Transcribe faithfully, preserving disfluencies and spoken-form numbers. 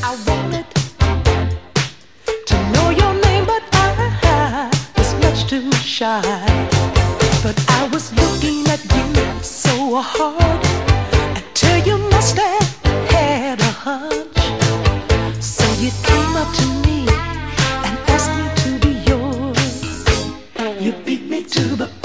I wanted to know your name, but I was much too shy. But I was looking at you so hard until you must have had a hunch. So you came up to me and asked me to be yours. You beat me to the